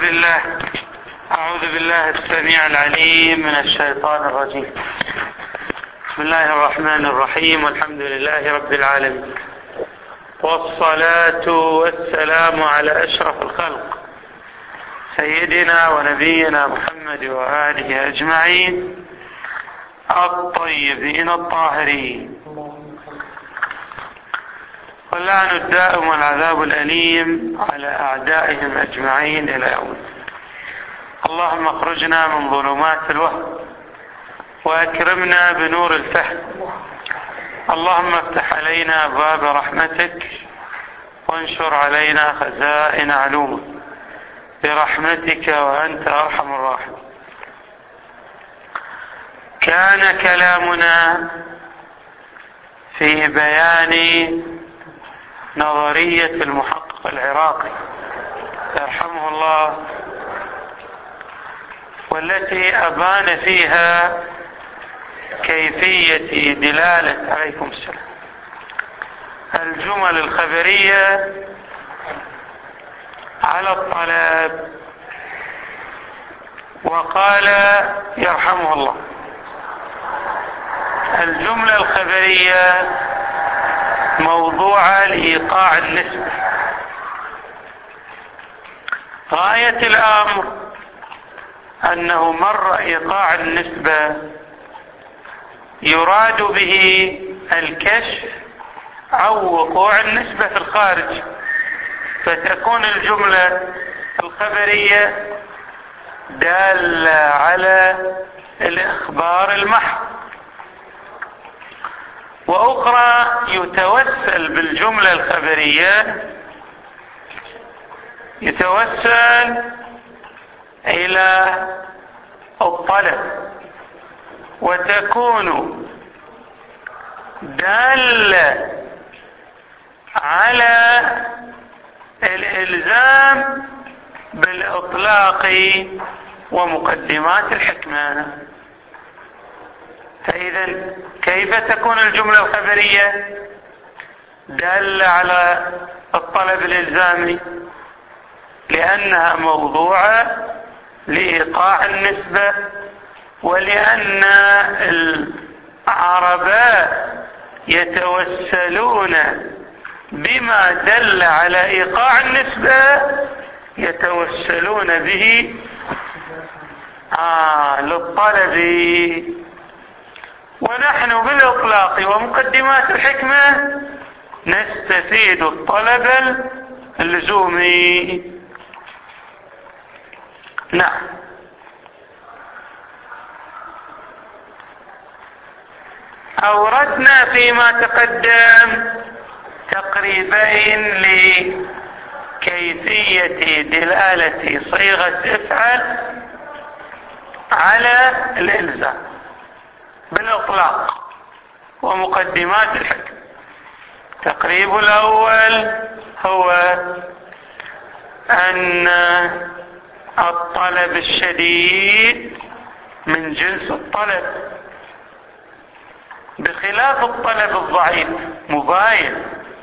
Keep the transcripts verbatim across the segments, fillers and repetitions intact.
بالله أعوذ بالله السميع العليم من الشيطان الرجيم. بسم الله الرحمن الرحيم، والحمد لله رب العالمين، والصلاة والسلام على أشرف الخلق سيدنا ونبينا محمد وآله أجمعين الطيبين الطاهرين، واللعن الدائم والعذاب الأليم على أعدائهم أجمعين إلى يوم. اللهم اخرجنا من ظلمات الوهم وأكرمنا بنور الفهم. اللهم افتح علينا باب رحمتك وانشر علينا خزائن علومك برحمتك وأنت أرحم الراحمين. كان كلامنا في بيان نظرية المحقق العراقي يرحمه الله، والتي أبان فيها كيفية دلالة عليكم السلام الجمل الخبرية على الطلب. وقال يرحمه الله: الجملة الخبرية موضوعة لإيقاع النسبة. غاية الأمر أنه مر إيقاع النسبة يراد به الكشف أو وقوع النسبة في الخارج، فتكون الجملة الخبرية دالة على الإخبار المحض، وأخرى يتوسل بالجملة الخبرية يتوسل إلى الطلب، وتكون دالة على الإلزام بالإطلاق ومقدمات الحكمة. فإذا كيف تكون الجملة الخبرية دالة على الطلب الإلزامي؟ لأنها موضوعة لإيقاع النسبة، ولأن العرباء يتوسلون بما دل على إيقاع النسبة يتوسلون به آه للطلب، ونحن بالإطلاق ومقدمات الحكمة نستفيد الطلب اللزومي. نعم. أوردنا فيما تقدم تقريبين لكيفية دلالة صيغة افعل على الإلزام بالإطلاق ومقدمات الحكم. التقريب الأول هو أن الطلب الشديد من جنس الطلب، بخلاف الطلب الضعيف مباين،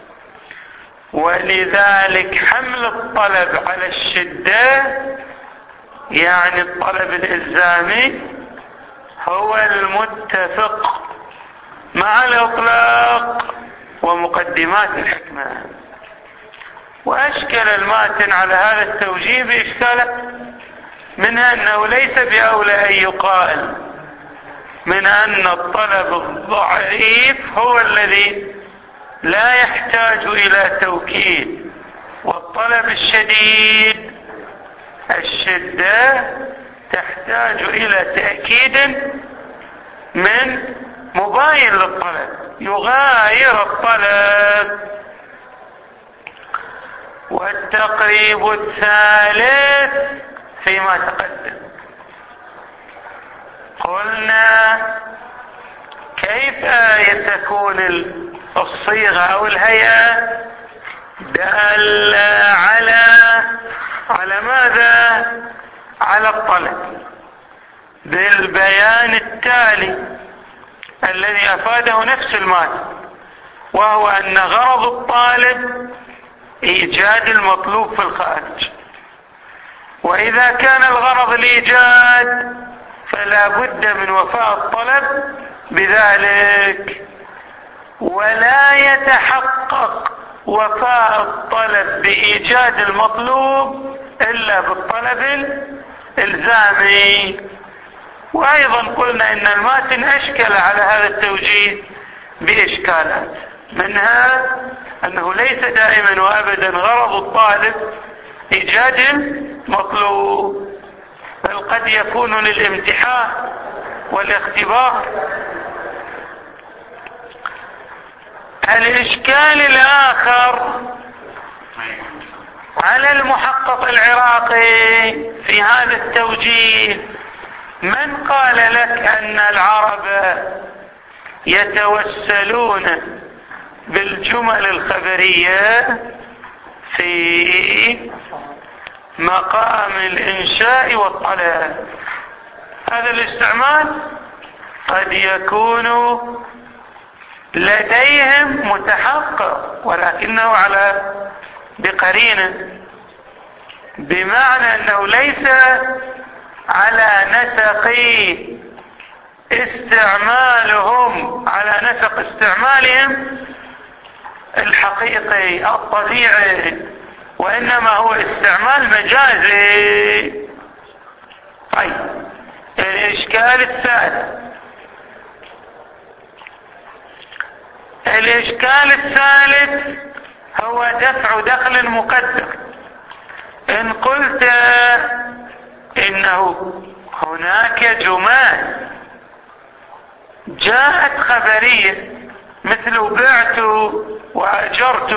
ولذلك حمل الطلب على الشدة يعني الطلب الإلزامي هو المتفق مع الإطلاق ومقدمات الحكمة. وأشكل الماتن على هذا التوجيه بإشكالات، منها أنه ليس بأولى أن يقال من أن الطلب الضعيف هو الذي لا يحتاج إلى توكيد، والطلب الشديد الشدة تحتاج إلى تأكيد من مباين للطلب يغاير الطلب. والتقريب الثالث فيما تقدم قلنا كيف تكون الصيغة أو الهيئة دالة على على ماذا؟ على الطلب، بالبيان التالي الذي أفاده نفس الماتن، وهو أن غرض الطالب إيجاد المطلوب في الخارج، وإذا كان الغرض الإيجاد فلا بد من وفاء الطلب بذلك، ولا يتحقق وفاء الطلب بإيجاد المطلوب إلا بالطلب الإلزامي. وأيضا قلنا إن الماتن أشكل على هذا التوجيه بإشكالات، منها أنه ليس دائما وأبدا غرض الطالب إيجاد المطلوب، بل قد يكون للامتحان والاختبار. الإشكال الآخر على المحقق العراقي في هذا التوجيه، من قال لك أن العرب يتوسلون بالجمل الخبرية في مقام الإنشاء والطلب؟ هذا الاستعمال قد يكون لديهم متحقق ولكنه على بقرينة، بمعنى أنه ليس على نسق استعمالهم على نسق استعمالهم الحقيقي الطبيعي، وإنما هو استعمال مجازي. طيب، الإشكال الثالث الإشكال الثالث هو دفع دخل مقدر. إن قلت إنه هناك جمال جاءت خبرية مثل بعت وأجرت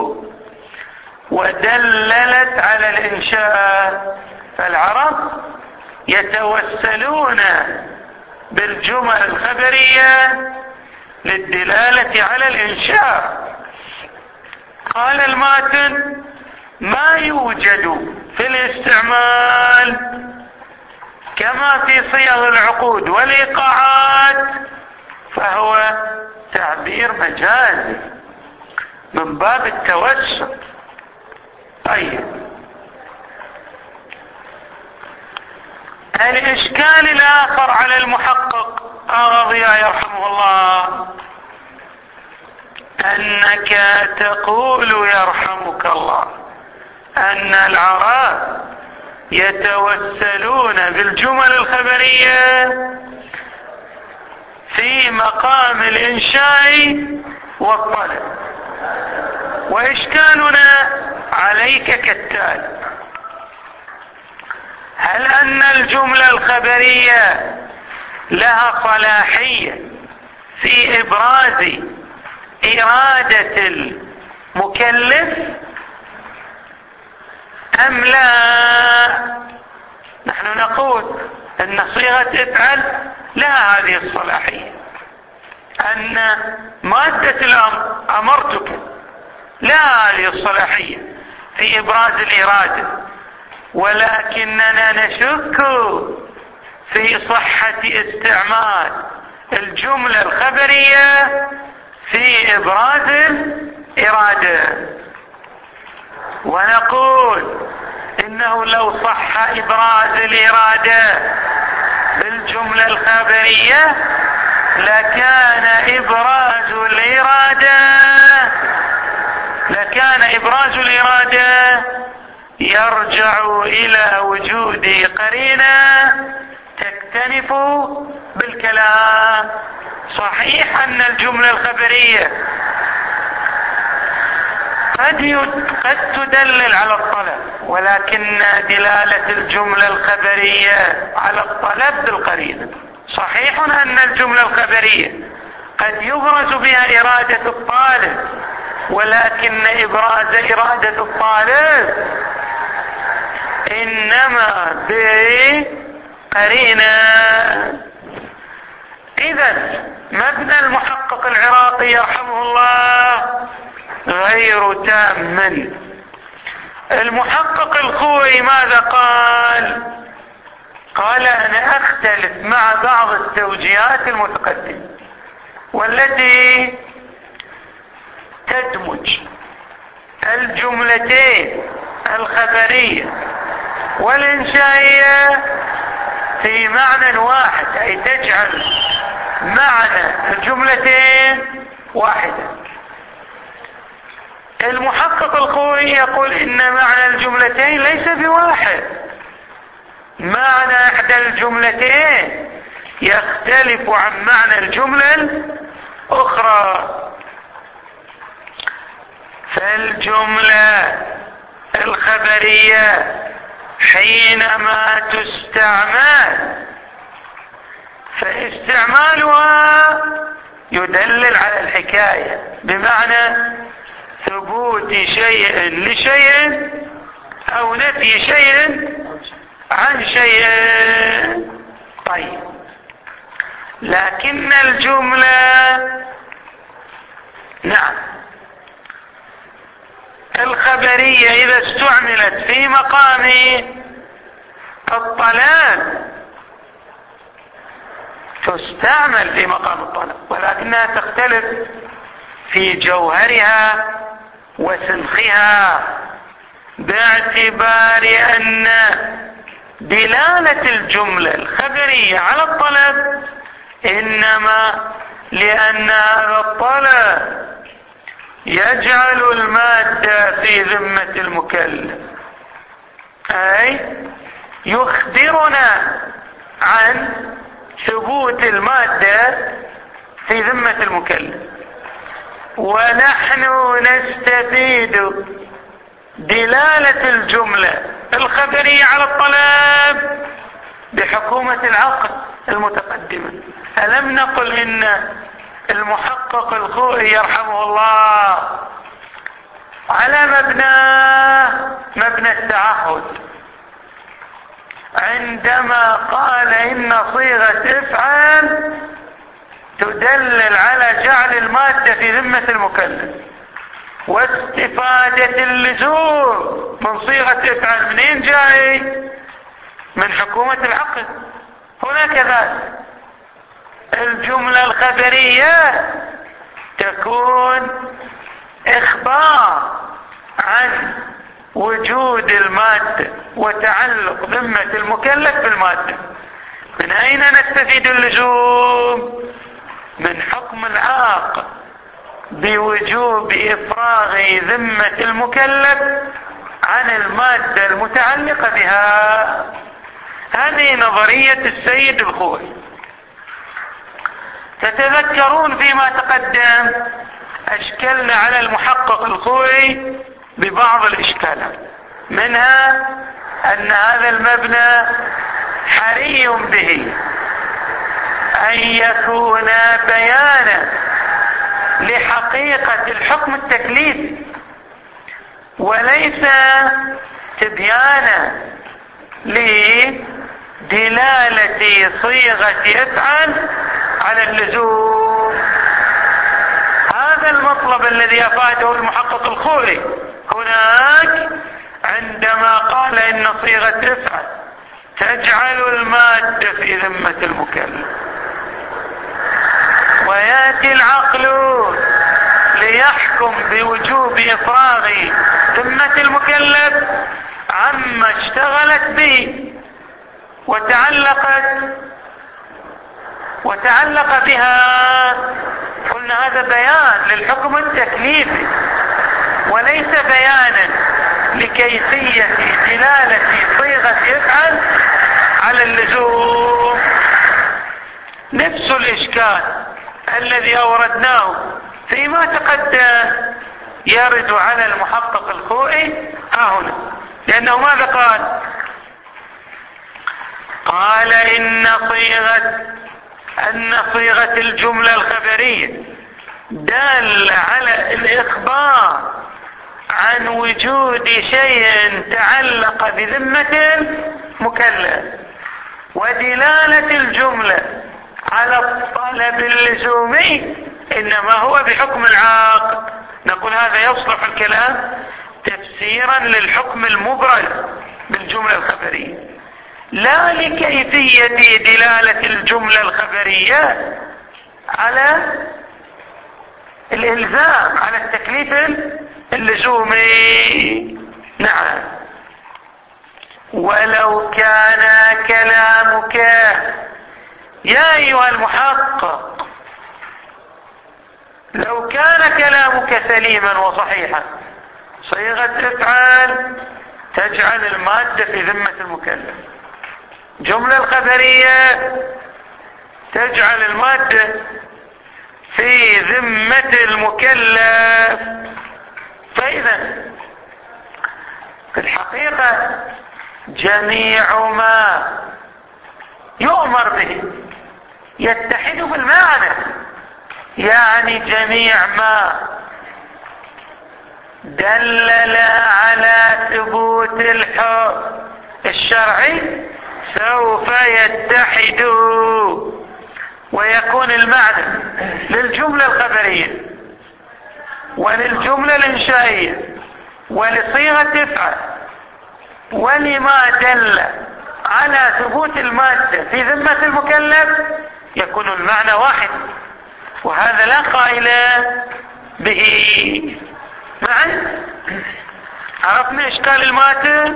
ودللت على الإنشاء، فالعرب يتوسلون بالجمل الخبرية للدلالة على الإنشاء. قال الماتن: ما يوجد في الاستعمال كما في صيغ العقود والإيقاعات فهو تعبير مجازي من باب التوسل. طيب، الإشكال الآخر على المحقق الضياء يرحمه الله، أنك تقول يرحمك الله أن العرب يتوسلون بالجمل الخبرية في مقام الإنشاء والطلب، وإشكالنا عليك كالتالي: هل أن الجملة الخبرية لها صلاحية في إبراز إرادة المكلف أم لا؟ نحن نقول أن صيغة افعل لها هذه الصلاحية، أن مادة الأمر أمرتك لها هذه الصلاحية في إبراز الإرادة، ولكننا نشك في صحة استعمال الجملة الخبرية في إبراز الإرادة، ونقول إنه لو صح إبراز الإرادة بالجملة الخبرية لكان إبراز الإرادة لكان إبراز الإرادة يرجع إلى وجود قرينة تكتنف بالكلام. صحيح أن الجملة الخبرية قد قد تدلل على الطلب، ولكن دلالة الجملة الخبرية على الطلب بالقرينة. صحيح أن الجملة الخبرية قد يبرز بها إرادة الطالب، ولكن إبراز إرادة الطالب إنما بقرينة. إذن مبنى المحقق العراقي يرحمه الله غير تام. المحقق الخوئي ماذا قال؟ قال: أنا أختلف مع بعض التوجيهات المتقدمة والتي تدمج الجملتين الخبرية والإنشائية في معنى واحد، أي تجعل معنى الجملتين واحدا. المحقق الخوئي يقول إن معنى الجملتين ليس بواحد، معنى إحدى الجملتين يختلف عن معنى الجملة الأخرى. فالجملة الخبرية حينما تستعمل فاستعمالها يدلل على الحكاية، بمعنى ثبوت شيء لشيء أو نفي شيء عن شيء. طيب، لكن الجملة نعم الخبرية إذا استعملت في مقام الطلب تستعمل في مقام الطلب، ولكنها تختلف في جوهرها وسنخها، باعتبار أن دلالة الجملة الخبرية على الطلب إنما لأن هذا الطلب يجعل المادة في ذمة المكلف، أي يخبرنا عن ثبوت المادة في ذمة المكلف، ونحن نستفيد دلالة الجملة الخبرية على الطلب بحكومة العقد المتقدمة. ألم نقل إن المحقق الخوئي يرحمه الله على مبنى مبنى التعهد عندما قال إن صيغة افعل تدلل على جعل المادة في ذمة المكلف، واستفادة اللزوم من صيغة افعل منين جاي؟ من حكومة العقد. هنا كذلك الجملة الخبرية تكون إخبار عن وجود المادة وتعلق ذمة المكلف بالمادة. من أين نستفيد اللزوم؟ من حكم العاقل بوجوب إفراغ ذمة المكلف عن المادة المتعلقة بها. هذه نظرية السيد الخوئي. تتذكرون فيما تقدم أشكلنا على المحقق الخوئي ببعض الإشكالات، منها أن هذا المبنى حري به أن يكون بيانا لحقيقة الحكم التكليفي وليس تبيانا لدلالة صيغة افعل على اللزوم. هذا المطلب الذي أفاده المحقق الخوئي هناك عندما قال إن صيغة افعل تجعل المادة في ذمة المكلف، ويأتي العقل ليحكم بوجوب إفراغ ذمة المكلف عما اشتغلت به وتعلقت وتعلق بها. قلنا هذا بيان للحكم التكليفي وليس بيانا لكيفية دلالة صيغة يفعل على اللزوم. نفس الإشكال الذي أوردناه فيما تقدم يرد على المحقق الخوئي ها هنا، لأنه ماذا قال؟ قال إن صيغة أن صيغة الجملة الخبرية دال على الإخبار عن وجود شيء تعلق بذمة المكلف، ودلالة الجملة على الطلب اللزومي إنما هو بحكم العاقد. نقول هذا يصلح الكلام تفسيرا للحكم المبرز بالجملة الخبرية، لا لكيفية دلالة الجملة الخبرية على الإلزام على التكليف اللزومي. نعم. ولو كان كلامك يا أيها المحقق، لو كان كلامك سليما وصحيحا، صيغة افعل تجعل المادة في ذمة المكلف، جملة الخبرية تجعل المادة في ذمة المكلف. فإذا في الحقيقة جميع ما يؤمر به يتحد بالمعنى، يعني جميع ما دلل على ثبوت الحكم الشرعي سوف يتحد ويكون المعنى للجملة الخبرية وللجملة الإنشائية ولصيغة افعل ولما دل على ثبوت المادة في ذمة المكلف يكون المعنى واحد، وهذا لا قائل به. معا عرفنا إشكال المادة.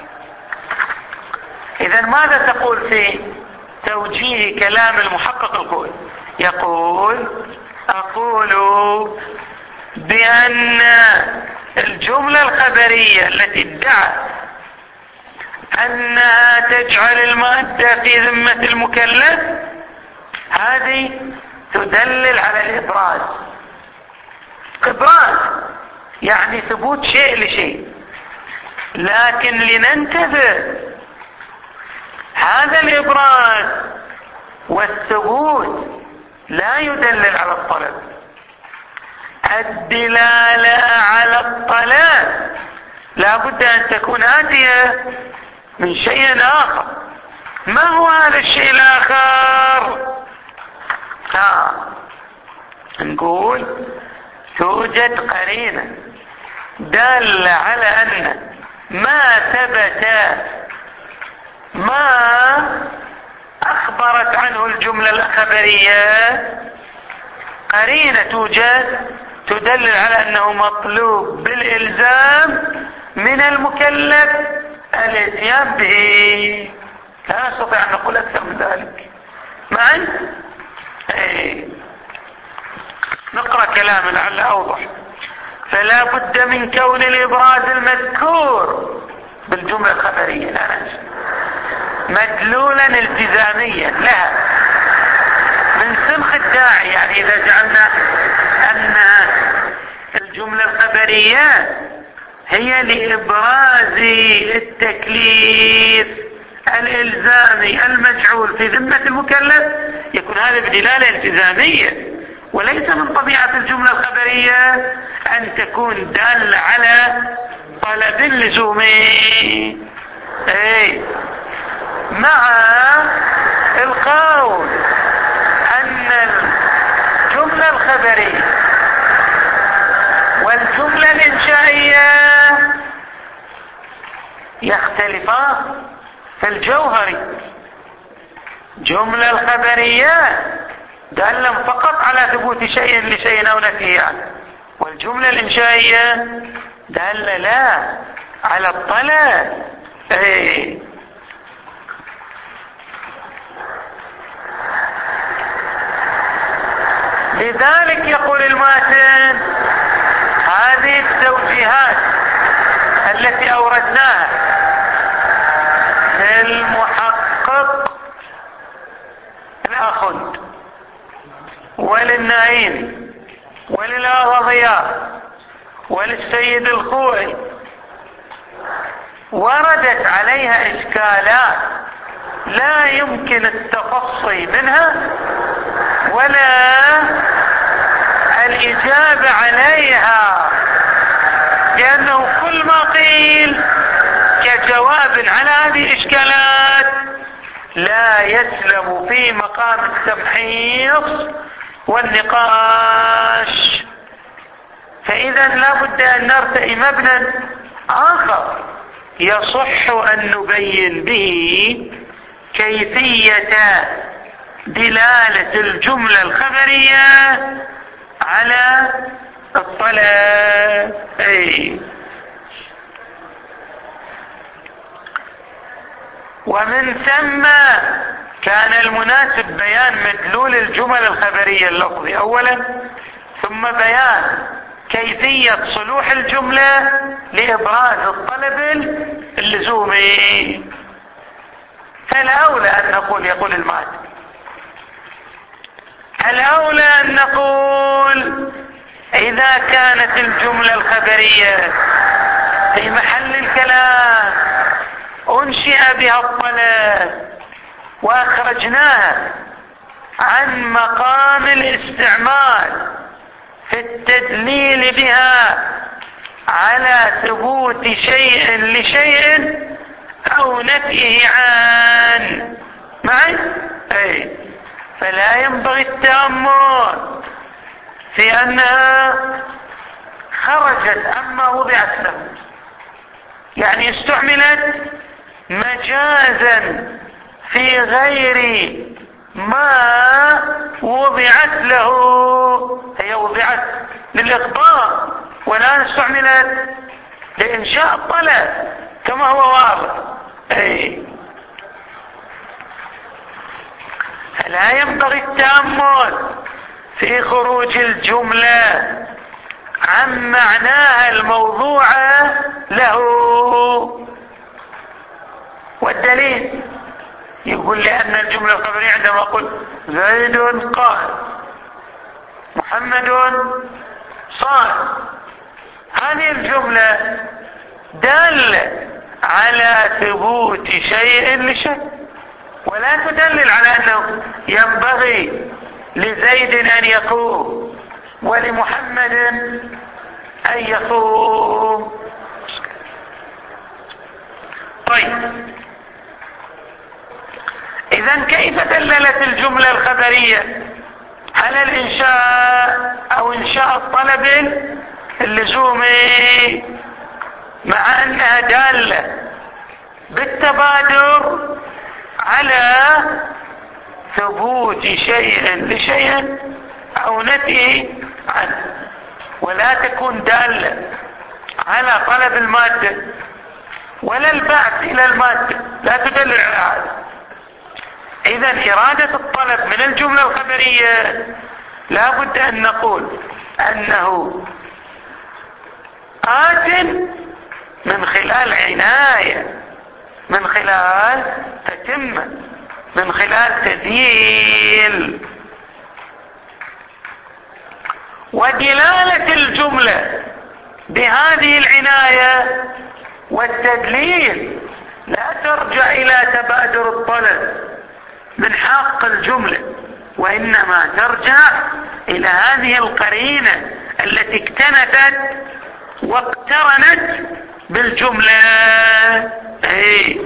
إذا ماذا تقول في توجيه كلام المحقق القول؟ يقول أقول بأن الجملة الخبرية التي ادعت أنها تجعل المادة في ذمة المكلف هذه تدلل على الإبراز. إبراز يعني ثبوت شيء لشيء، لكن لننتبه هذا الإبراز والثبوت لا يدلل على الطلب. الدلالة على الطلب لا بد أن تكون آتية من شيء آخر. ما هو هذا الشيء الآخر؟ ها نقول توجد قرينة دل على أن ما ثبت ما أخبرت عنه الجملة الخبرية، قرينة توجد تدلل على أنه مطلوب بالإلزام من المكلف الاتيان به. لا نستطيع أن نقول أكثر من ذلك. معا ايه. نقرأ كلام لعل أوضح. فلا بد من كون الإبراز المذكور بالجملة الخبرية لا ننسى مدلولا التزاميا لها من سمخ الداعي. يعني إذا جعلنا أن الجملة الخبرية هي لإبراز التكليف الإلزامي المجعول في ذمة المكلف يكون هذا بدلالة التزامية، وليس من طبيعة الجملة الخبرية أن تكون دالة على طلب لزومي. اي مع القول أن الجملة الخبرية والجملة الإنشائية يختلفان في الجوهر. جملة الخبرية دالة فقط على ثبوت شيء لشيء أو نفيه عنه، والجملة الإنشائية دالة لا على الطلب. ايه. لذلك يقول الماتن هذه التوجيهات التي أوردناها للمحقق الأخذ وللنعيم وللأغضياء وللسيد الخوئي وردت عليها إشكالات لا يمكن التفصي منها ولا الإجابة عليها، لأنه كل ما قيل كجواب على هذه الإشكالات لا يسلم في مقام التمحيص والنقاش. فإذا لا بد أن نرتئي مبنى آخر يصح أن نبين به كيفية دلالة الجملة الخبرية على الطلب. أي ومن ثم كان المناسب بيان مدلول الجمل الخبرية اللفظي أولا، ثم بيان كيفية صلوح الجملة لإبراز الطلب اللزومي. فالأولى أن نقول، يقول المعلم، الأولى أن نقول إذا كانت الجملة الخبرية في محل الكلام أنشئ بها الطلب وأخرجناها عن مقام الاستعمال في التدليل بها على ثبوت شيء لشيء أو نفيه عن معي، أي فلا ينبغي التأمل في أنها خرجت عما وضعت له، يعني استعملت مجازا في غير ما وضعت له. هي وضعت للإخبار والآن استعملت لإنشاء الطلب كما هو واضح. أي فلا ينبغي التأمل في خروج الجملة عن معناها الموضوع له. والدليل يقول لأن الجملة الخبرية عندما أقول زيد قائم محمد صائم، هذه الجملة دالة على ثبوت شيء لشيء، ولا تدلل على أنه ينبغي لزيد أن يقوم ولمحمد أن يقوم. طيب، إذن كيف دللت الجملة الخبرية على الإنشاء أو إنشاء الطلب اللزومي مع أنها دالة بالتبادر على ثبوت شيء لشيء أو نفيه عنه، ولا تكون دالة على طلب المادة ولا البعث إلى المادة، لا تدل على هذا. إذن إرادة الطلب من الجملة الخبرية لا بد أن نقول أنه آت من خلال عناية، من خلال تتمة، من خلال تذييل. ودلالة الجملة بهذه العناية والتدليل لا ترجع إلى تبادر الطلب من حق الجملة، وإنما ترجع إلى هذه القرينة التي اكتنفت واقترنت بالجملة. ايه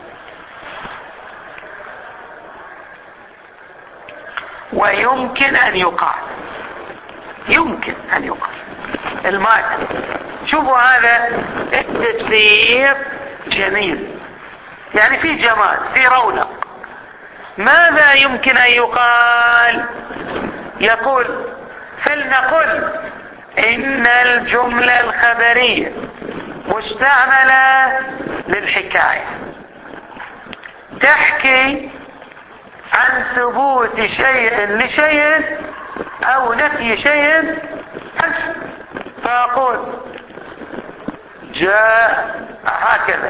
ويمكن أن يقال، يمكن أن يقال المادة. شوفوا هذا التدبير جميل، يعني في جمال، في رونق. ماذا يمكن أن يقال؟ يقول فلنقل إن الجملة الخبرية مستعملة للحكاية، تحكي عن ثبوت شيء لشيء أو نفي شيء. فأقول جاء هكذا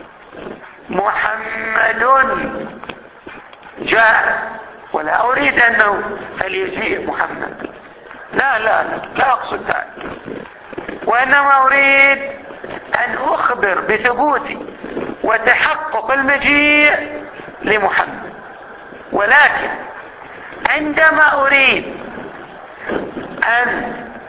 محمد جاء، ولا أريد أنه فليجيء محمد، لا لا لا, لا أقصد ذلك، وإنما أريد أن أخبر بثبوت وتحقق المجيء لمحمد. ولكن عندما أريد أن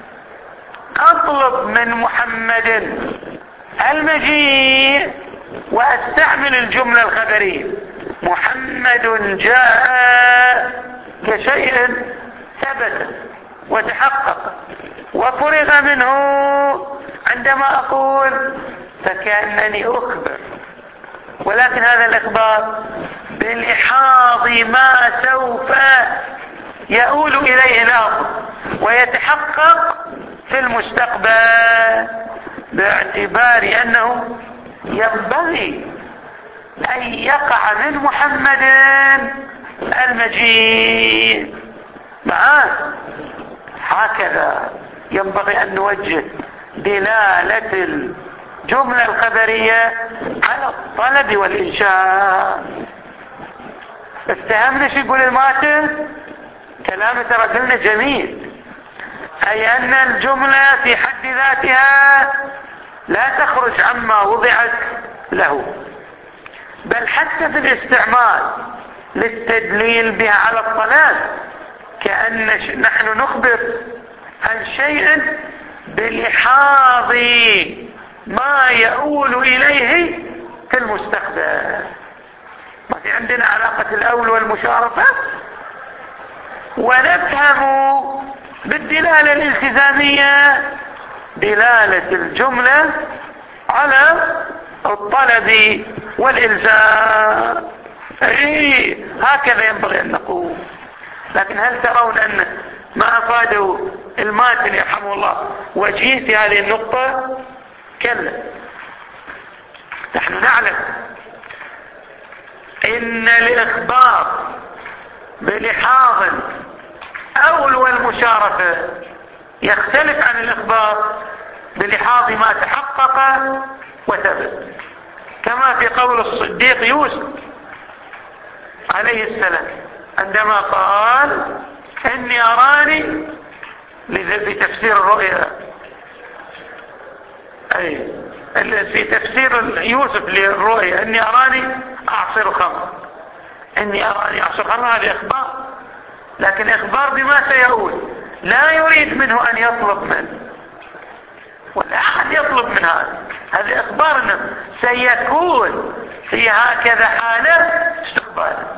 أطلب من محمد المجيء وأستعمل الجملة الخبرية محمد جاء كشيء ثبت وتحقق وفرغ منه، عندما أقول فكأنني أخبر، ولكن هذا الإخبار بالإحاض ما سوف يؤول إليه الأمر ويتحقق في المستقبل، باعتبار أنه ينبغي أن يقع من محمد المجيء معاه. هكذا ينبغي أن نوجه دلالة الجملة الخبرية على الطلب والإنشاء. استهمنا شو يقول الماتن؟ كلام ترى قلنا جميل، أي أن الجملة في حد ذاتها لا تخرج عما وضعت له، بل حتى في الاستعمال للتدليل بها على الطلب، كأن نحن نخبر عن شيء بلحاظ ما يؤول إليه في المستقبل. ما في عندنا علاقة الأول والمشارفة، ونفهم بالدلالة الالتزامية دلالة الجملة على الطلب والإلزام. إيه هكذا ينبغي أن نقول. لكن هل ترون أن ما أفاده الماتن يرحمه الله وجيه في هذه النقطة؟ كلا، نحن نعلم إن الإخبار بلحاظ أول والمشارفة يختلف عن الإخبار بلحاظ ما تحقق وثبت، كما في قول الصديق يوسف عليه السلام عندما قال إني أراني بتفسير الرؤيا، أي في تفسير يوسف للرؤيا إني أراني أعصر خمر، إني أراني أعصر خمر، هذا إخبار، لكن إخبار بما سيقول، لا يريد منه أن يطلب منه ولا أحد يطلب من هذا، هذا إخبار أنه سيكون في هكذا حالة استقبالا.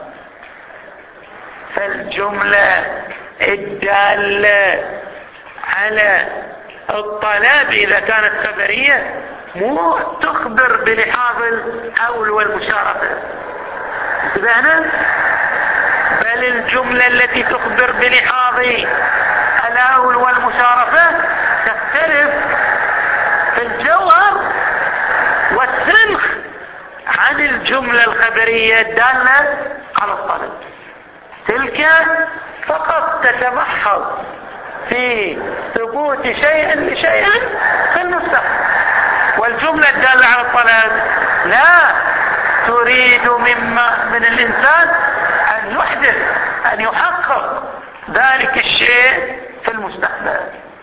فالجملة الدالة على الطلب إذا كانت خبرية مو تخبر بلحاظ الأول والمشارفة، انتبهنا؟ بل الجملة التي تخبر بلحاظ الأول والمشارفة تختلف في الجوهر والسنخ عن الجملة الخبرية الدالة على الطلب. تلك فقط تتمحض في ثبوت شيء لشيء في المستقبل، والجملة الدالة على الطلب لا تريد مما من الإنسان أن يحدث أن يحقق ذلك الشيء في المستقبل.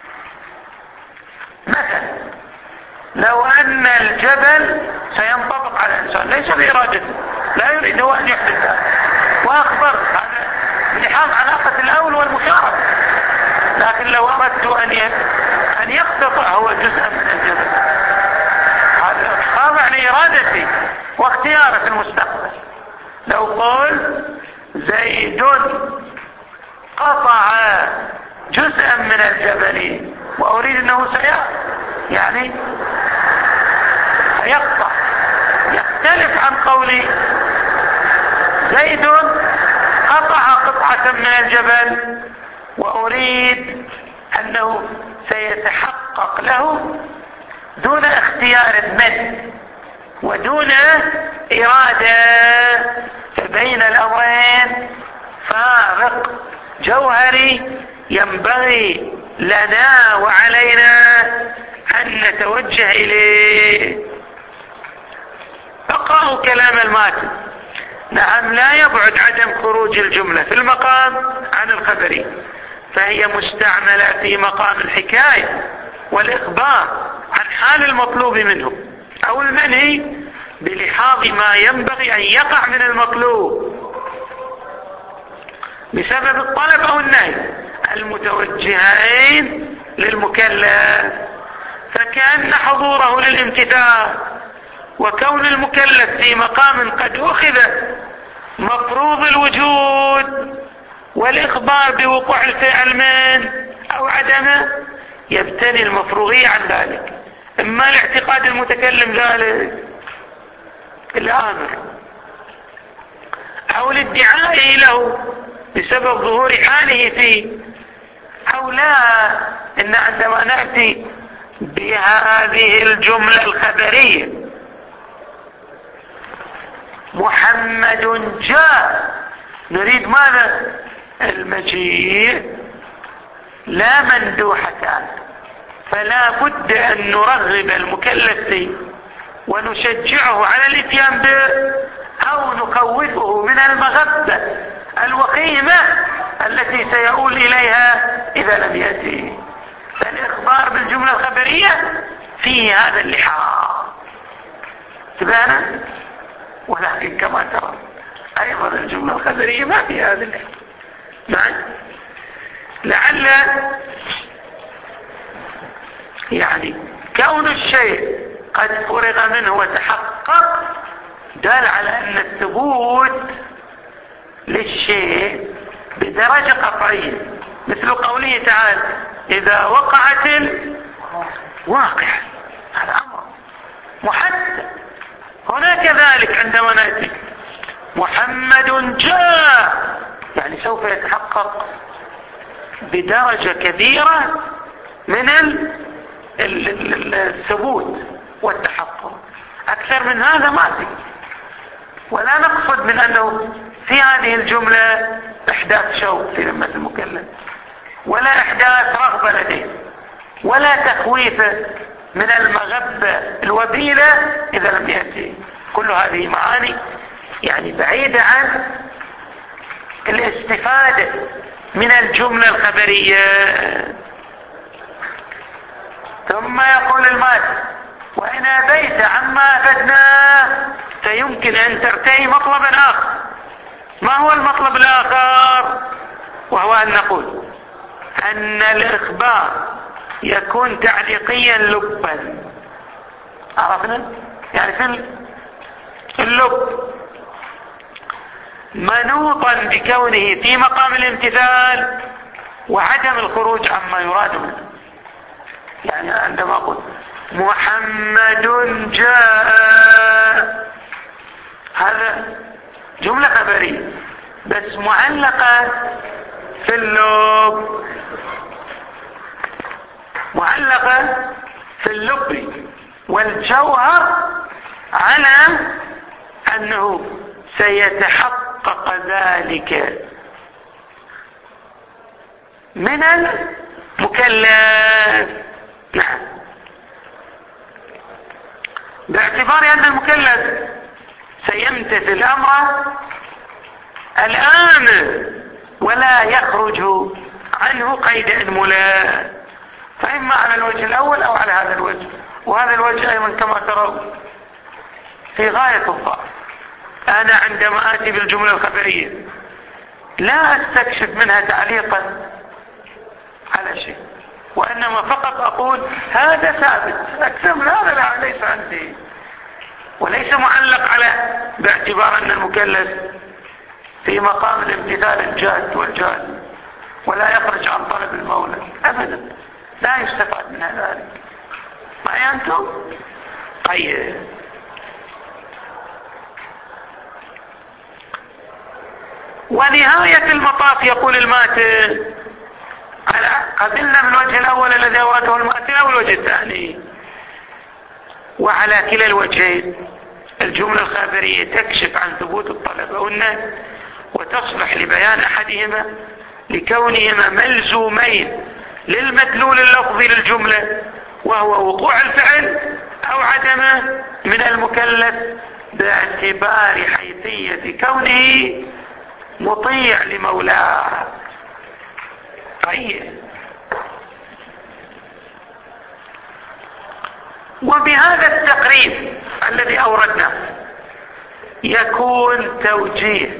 مثلا لو أن الجبل سينطبق على الإنسان ليس بإرادته، لا يريد هو أن يحدث ذلك، وأخبر هذا بلحاظ علاقة الأول والمشاركة. لكن لو أردت أن أن يقتطع هو جزءا من الجبل، هذا خاضع لإرادتي واختياري في المستقبل. لو قل زيد قطع جزءا من الجبل وأريد أنه سيأ يعني يقطع، يختلف عن قولي زيد قطع قطعة من الجبل وأريد أنه سيتحقق له دون اختيار منه ودون إرادة. فبين الأمرين فارق جوهري ينبغي لنا وعلينا أن نتوجه إليه. اقرأوا كلام الماتن. نعم لا يبعد عدم خروج الجملة في المقام عن الخبري، فهي مستعملة في مقام الحكاية والإخبار عن حال المطلوب منه أو المنهي بلحاظ ما ينبغي أن يقع من المطلوب بسبب الطلب أو النهي المتوجهين للمكلف، فكأن حضوره للامتثال وكون المكلف في مقام قد أخذ مفروض الوجود والإخبار بوقوع الفعل من أو عدمه يبتني المفروغية عن ذلك، إما لاعتقاد المتكلم ذلك الآمر أو لادعائه له بسبب ظهور حاله فيه، أو لا إن عندما نأتي بهذه الجملة الخبرية محمد جاء، نريد ماذا؟ المجيء، لا مندوحتان. فلا بد أن نرغب المكلف فيه ونشجعه على الاتيان به، أو نخوفه من المغبة الوخيمة التي سيؤول إليها إذا لم يأتي. فالإخبار بالجملة الخبرية فيه هذا اللحاق تبانا، ولكن كما ترى أيضا الجملة الخبرية ما فيها هذا اللحاق. نعم، لعل يعني كون الشيء قد فرغ منه وتحقق دال على أن الثبوت للشيء بدرجة قطعية، مثل قوله تعالى إذا وقعت الواقع، هذا أمر محدد. هنا كذلك عندما نأتي محمد جاء، يعني سوف يتحقق بدرجة كبيرة من الثبوت والتحقق. أكثر من هذا ما في. ولا نقصد من أنه في هذه الجملة إحداث شوق في ذمة المكلف، ولا إحداث رغبة لديه، ولا تخويف من المغبة الوبيلة إذا لم يأتي. كل هذه معاني يعني بعيدة عن الاستفادة من الجملة الخبرية. ثم يقول المال وإن أبيت عما أفدناه فيمكن أن ترتئي مطلبا آخر. ما هو المطلب الآخر؟ وهو أن نقول أن الإخبار يكون تعليقيا لبا. عرفنا؟ يعني في اللب منوطا بكونه في مقام الامتثال وعدم الخروج عما يراد منه. يعني عندما أقول محمد جاء، هذا جملة خبرية بس معلقة في اللب، معلقة في اللب والجوهر على أنه سيتحقق ذلك من المكلف. نعم، باعتبار أن المكلف سيمتثل أمره الآن ولا يخرج عنه قيد أنملة، فإما على الوجه الأول أو على هذا الوجه. وهذا الوجه أيضا كما ترون في غاية الضعف. أنا عندما آتي بالجملة الخبرية لا أستكشف منها تعليقا على شيء، وإنما فقط أقول هذا ثابت، أكثر من هذا لا ليس عندي، وليس معلق على باعتبار أن المكلف في مقام الامتثال الجاد والجاد ولا يخرج عن طلب المولى أبدا، لا يستفاد من ذلك. معي أنتم؟ طيب، ونهاية المطاف يقول الماتن على قبلنا من الوجه الأول الذي أوراده الماتن أو الوجه الثاني، وعلى كلا الوجهين الجملة الخبرية تكشف عن ثبوت الطلب أو النهي، وتصلح لبيان أحدهما لكونهما ملزومين للمدلول اللفظي للجملة وهو وقوع الفعل أو عدمه من المكلف باعتبار حيثية كونه مطيع لمولاه. طيب، وبهذا التقريب الذي أوردناه يكون توجيه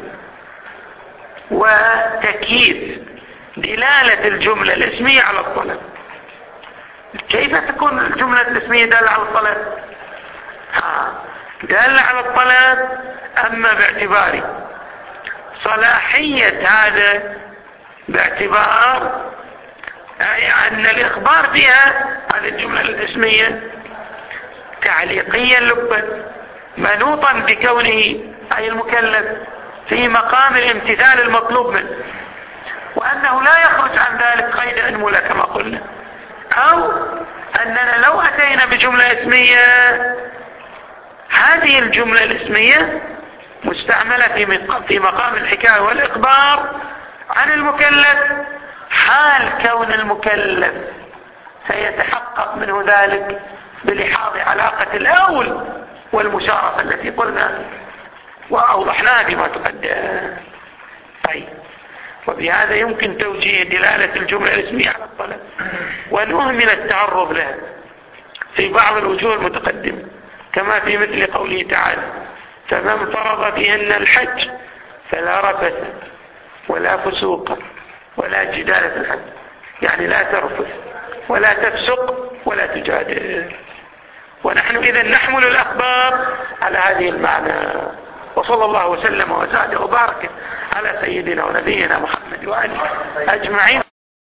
وتكييف دلالة الجملة الاسمية على الطلب. كيف تكون الجملة الاسمية دالة على الطلب؟ ها دالة على الطلب أما باعتبار صلاحية هذا، باعتبار أن الإخبار بها هذه الجملة الاسمية تعليقيا لبا منوطا بكونه أي المكلف في مقام الامتثال المطلوب منه، وأنه لا يخرج عن ذلك قيد أنملة كما قلنا. أو أننا لو أتينا بجملة اسمية هذه الجملة الاسمية مستعملة في مقام الحكاية والإخبار عن المكلف حال كون المكلف سيتحقق منه ذلك بلحاظ علاقة الأول والمشارفة التي قلنا وأوضحناها بما تقدم. طيب، وبهذا يمكن توجيه دلالة الجملة الاسمية على الطلب وأن أهمل التعرض لها في بعض الوجوه المتقدمة، كما في مثل قوله تعالى: فمن فرض فيهن الحج فلا رفث ولا فسوق ولا جدال في الحج، يعني لا ترفث ولا تفسق ولا تجادل. ونحن إذا نحمل الأخبار على هذه المعنى. وصلى الله وسلم وزاد وبارك على سيدنا ونبينا محمد وآله أجمعين.